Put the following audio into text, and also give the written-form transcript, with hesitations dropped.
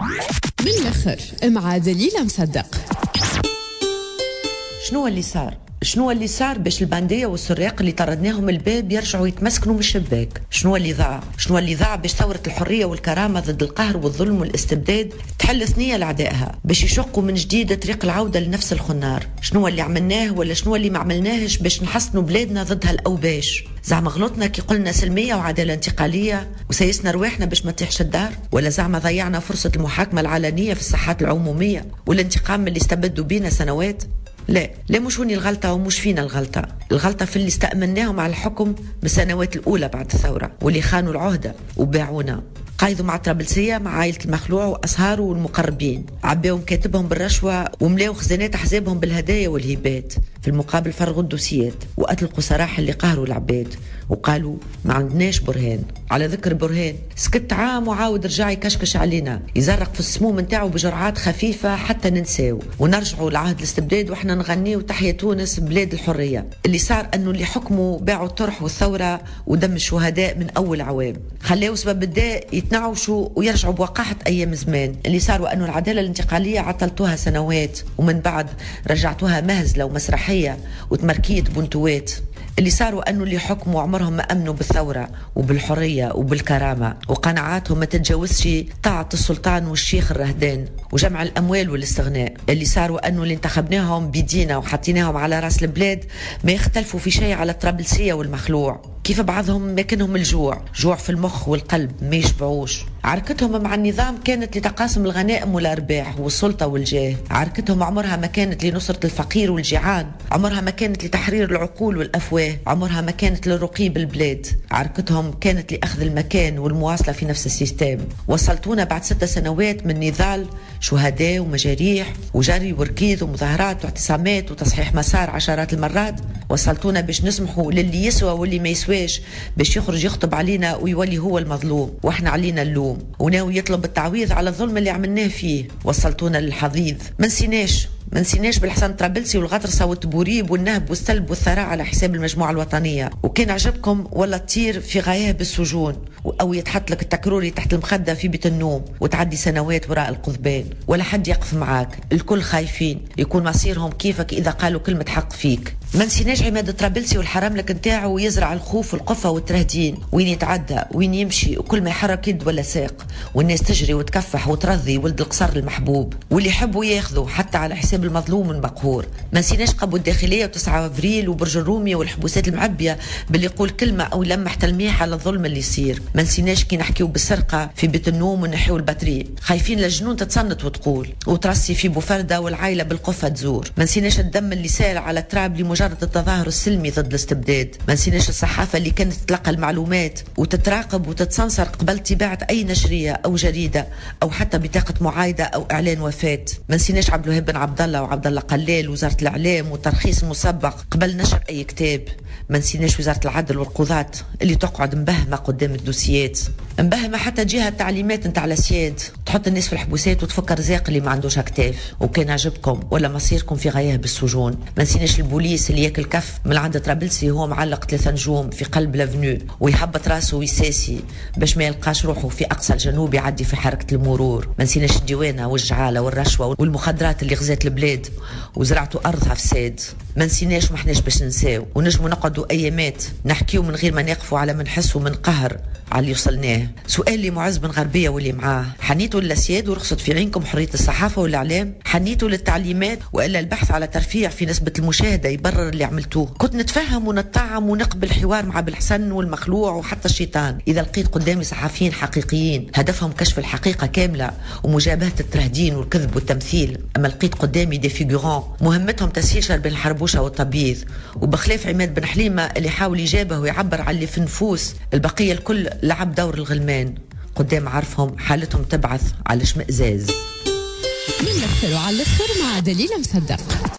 من الآخر مع دليلة مصدق. شنو اللي صار باش الباندية والسراق اللي طردناهم الباب يرجعوا يتمسكنوا من الشباك؟ شنو اللي ضاع باش ثورة الحرية والكرامة ضد القهر والظلم والاستبداد تحل ثنية لأعدائها باش يشقوا من جديد طريق العودة لنفس الخنار؟ شنو اللي عملناه ولا شنو اللي ما عملناهش باش نحسنوا بلادنا ضد هالأوباش؟ زعما غلطنا كي قلنا سلمية وعدالة انتقالية وسيسنا رواحنا باش ما تطيحش الدار؟ ولا زعما ضيعنا فرصة المحاكمة العلنية في الساحات العمومية والانتقام من اللي استبدوا بينا سنوات؟ لا مش هوني الغلطة ومش فينا الغلطة في اللي استأمناهم على الحكم بالسنوات الأولى بعد الثورة واللي خانوا العهدة وباعونا، قايضوا مع طرابلسية مع عائلة المخلوع وأصهاره والمقربين، عباو مكاتبهم بالرشوة وملاو خزانات أحزابهم بالهدايا والهبات، في المقابل فرغوا الدوسيات وأطلقوا سراح اللي قهروا العباد وقالوا ما عندناش برهان. على ذكر برهان، سكت عام وعاود رجع يكشكش علينا يزرق في السموم نتاعو بجرعات خفيفة حتى ننساو ونرجعوا لعهد الاستبداد واحنا نغنيو تحية تونس بلاد الحرية. اللي صار انه اللي حكموا باعوا الطرح والثورة ودم الشهداء من اول عوام، خلاو سبب الداء يتنعشوا ويرجعوا بوقاحة ايام زمان. اللي صار وانه العدالة الانتقالية عطلتوها سنوات ومن بعد رجعتوها مهزلة ومسرحية وتمركية بنتوات. اللي صاروا أنه اللي حكموا عمرهم ما أمنوا بالثورة وبالحرية وبالكرامة وقناعاتهم ما تتجاوزش طاعة السلطان والشيخ الرهدان وجمع الأموال والاستغناء. اللي صاروا أنه اللي انتخبناهم بيدينا وحطيناهم على رأس البلاد ما يختلفوا في شيء على الطرابلسية والمخلوع، كيف بعضهم ماكنهم الجوع في المخ والقلب ما يشبعوش. عركتهم مع النظام كانت لتقاسم الغنائم والأرباح والسلطة والجاه، عركتهم عمرها ما كانت لنصرة الفقير والجيعان، عمرها ما كانت لتحرير العقول والأفواه، عمرها ما كانت للرقي بالبلاد، عركتهم كانت لأخذ المكان والمواصلة في نفس السيستم. وصلتونا بعد 6 سنوات من نضال شهداء ومجاريح وجري وركيض ومظاهرات واعتصامات وتصحيح مسار عشرات المرات، وصلتونا باش نسمحوا للي يسوى واللي ما يسواش باش يخرج يخطب علينا ويولي هو المظلوم واحنا علينا اللوم وناوي يطلب التعويض على الظلم اللي عملناه فيه. وصلتونا للحضيض، ما نسيناش بالحسن طرابلسي والغطرسة والتبوريب والنهب والسلب والثراء على حساب المجموعة الوطنية. وكان عجبكم ولا تطير في غاية بالسجون أو يتحط لك التكروري تحت المخدة في بيت النوم وتعدي سنوات وراء القضبان ولا حد يقف معاك، الكل خايفين يكون مصيرهم كيفك إذا قالوا كلمة حق فيك. ما نسيناش عماد طرابلسي والحرام لك نتاعو يزرع الخوف والقفة والترهدين، وين يتعدى وين يمشي وكل ما يحرك يد ولا ساق والناس تجري وتكفح وترضي ولد القصر المحبوب واللي يحبوا ياخذوا حتى على حساب المظلوم والمقهور. ما نسيناش قبو الداخلية و9 افريل وبرج الرومية والحبوسات المعبية باللي يقول كلمة او لمح تلميح على الظلم اللي يصير. ما نسيناش كي نحكيو بالسرقة في بيت النوم ونحيو البطريق خايفين للجنون تتصنت وتقول وترسي في بوفردة والعائلة بالقفة تزور. ما نسيناش الدم اللي سال على التراب لمجرد التظاهر السلمي ضد الاستبداد. ما نسيناش الصحافة اللي كانت تتلقى المعلومات وتتراقب وتتسنسر قبل طباعة اي نشرية او جريدة او حتى بطاقة معايدة او اعلان وفاة. ما نسيناش عبد الوهاب بن عبد الله وعبد الله قلال وزارة الإعلام وترخيص مسبق قبل نشر أي كتاب. ما نسيناش وزارة العدل والقضاة اللي تقعد مبهمة قدام الدوسيات، مبهمة حتى جهة التعليمات نتاع الأسياد تحط الناس في الحبوسات وتفكر رزاق اللي ما عندوش أكتاف. وكان عجبكم ولا مصيركم في غاية بالسجون. ما نسيناش البوليس اللي ياكل كف من عند طرابلسي هو معلق 3 نجوم في قلب لافنيو ويهبط راسه ويساسي باش ما يلقاش روحه في أقصى الجنوب يعدي في حركة المرور. ما نسيناش الديوانة والجعالة والرشوة والمخدرات اللي غزات البلاد وزرعتوا أرضها فساد. ما نسيناش ومحناش باش ننساو ونجموا نقعدوا أيامات نحكيو من غير ما نقفوا على من نحسوا من قهر على اللي وصلناه. سؤال لي معز بن غربية واللي معاه، حنيتوا للأسياد ورخصت في عينكم حرية الصحافة والإعلام؟ حنيتوا للتعليمات وإلا البحث على ترفيع في نسبة المشاهدة يبرر اللي عملتوه؟ كنت نتفهم ونتطعم ونقبل حوار مع بالحسن والمخلوع وحتى الشيطان إذا لقيت قدامي صحفيين حقيقيين هدفهم كشف الحقيقة كاملة ومجابهة الترهدين والكذب والتمثيل. أما لقيت قدامي دي فيغورون مهمتهم تسهيل شرب الحربوشة والتبييض وبخلاف عماد بن حليمة اللي حاول يجابه ويعبر عن اللي في نفوس البقية الكل لعب دور الغلمان قدام عرفهم حالتهم تبعث على اشمئزاز. من الأخر وعلى الأخر مع دليلة مصدق.